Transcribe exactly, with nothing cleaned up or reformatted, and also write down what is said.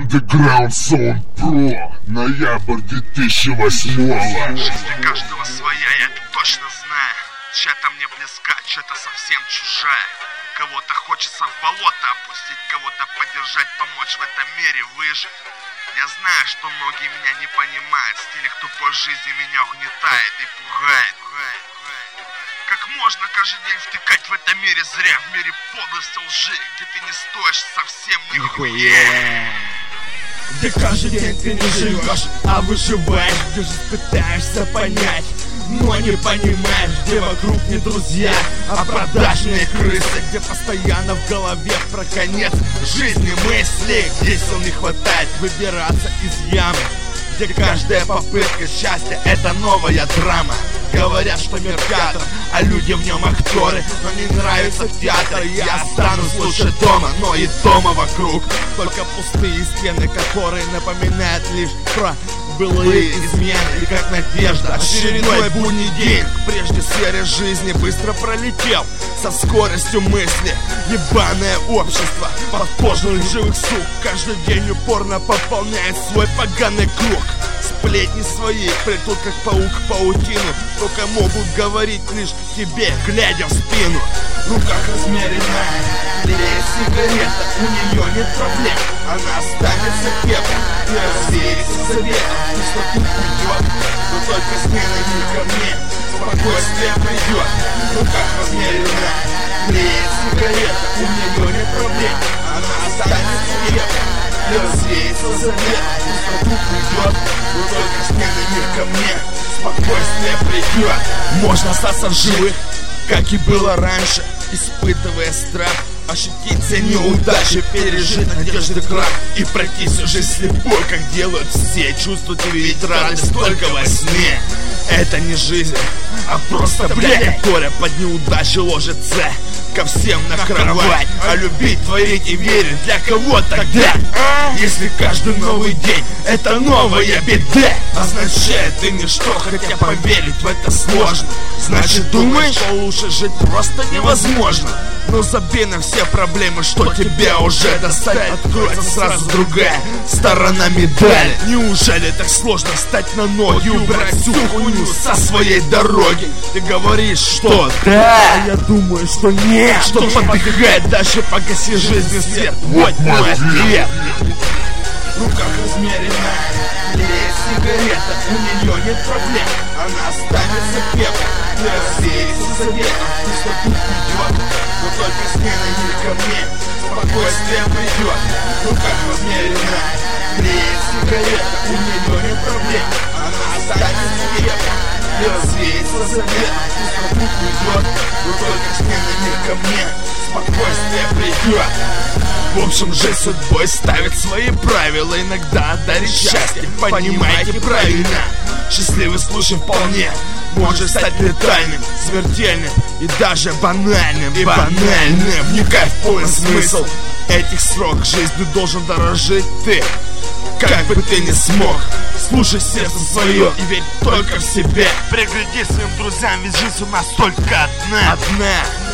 Underground Sound Pro, ноябрь две тысячи восьмого. Жизнь каждого своя, я это точно знаю. Чья-то мне близка, чья-то совсем чужая. Кого-то хочется в болото опустить, кого-то поддержать, помочь в этом мире выжить. Я знаю, что многие меня не понимают. Стиль их тупой жизни меня угнетает и пугает. Как можно каждый день втыкать в этом мире зря, в мире подлости, лжи, где ты не стоишь совсем нихуя. Где каждый день ты не живешь, а выживаешь, где же пытаешься понять, но не понимаешь, где вокруг не друзья, а продажные крысы, где постоянно в голове про конец жизни мысли, где сил не хватает выбираться из ямы, где каждая попытка счастья — это новая драма. Говорят, что мир театр, а люди в нем актеры. Но не нравится театр, я останусь лучше дома. Но и дома вокруг только пустые стены, которые напоминают лишь про былые измены. И как надежда, очередной будний день прежде серой жизни быстро пролетел со скоростью мысли. Ебаное общество подпожных живых сук каждый день упорно пополняет свой поганый круг. Сплетни свои плетут, как паук паутину, только могут говорить лишь тебе, глядя в спину. В руках размеренная тлеет сигарета, у нее нет проблем, она останется кеплой и рассеется заветом. Пусть тут уйдет, но только смена не ко мне, спокойствие придет. В руках размеренная тлеет сигарета, у нее нет проблем, она останется кеплой и рассеется заветом. Пусть тут уйдет, но только смена не ко мне, спокойствие придет. Можно остаться в живых, как и было раньше, испытывая страх, ощутить неудачи, пережить надежды крах и пройти всю жизнь слепой, как делают все. Чувствовать и видеть радость только во сне. Это не жизнь, а просто, блядь, горе под неудачи ложится ко всем на кровать. А любить, творить и верить для кого тогда? Если каждый новый день — это новая беда, означает ты ничто, хотя поверить в это сложно. Значит, думаешь, что лучше жить просто невозможно. Но забей на все проблемы, что тебя уже достали. Откроется сразу другая сторона медали. Неужели так сложно встать на ноги, убрать всю хуйню со своей дороги? Ты говоришь, что да, а я думаю, что нет, что подыхает дальше, погаси жизни свет. Вот мой ответ. В руках размеренная тлеет сигарета, у нее нет проблем, она останется пеплом и рассеется заветом. Пусть тут уйдет, но только смена не ко мне, спокойствие придет. В руках размеренная тлеет сигарета, у нее нет проблем, она останется пеплом и рассеется заветом. Пусть тут уйдет, но только смена не ко мне, спокойствие придет. В общем, жизнь судьбой ставит свои правила, иногда дарит счастье, понимаете правильно. Счастливый случай вполне может стать летальным, смертельным и даже банальным. И банальным, вникай в полный смысл этих срок. Жизнью должен дорожить ты, как бы ты ни смог. Слушай сердце свое и верь только в себя. Пригляди своим друзьям, ведь жизнь у нас только одна. Одна.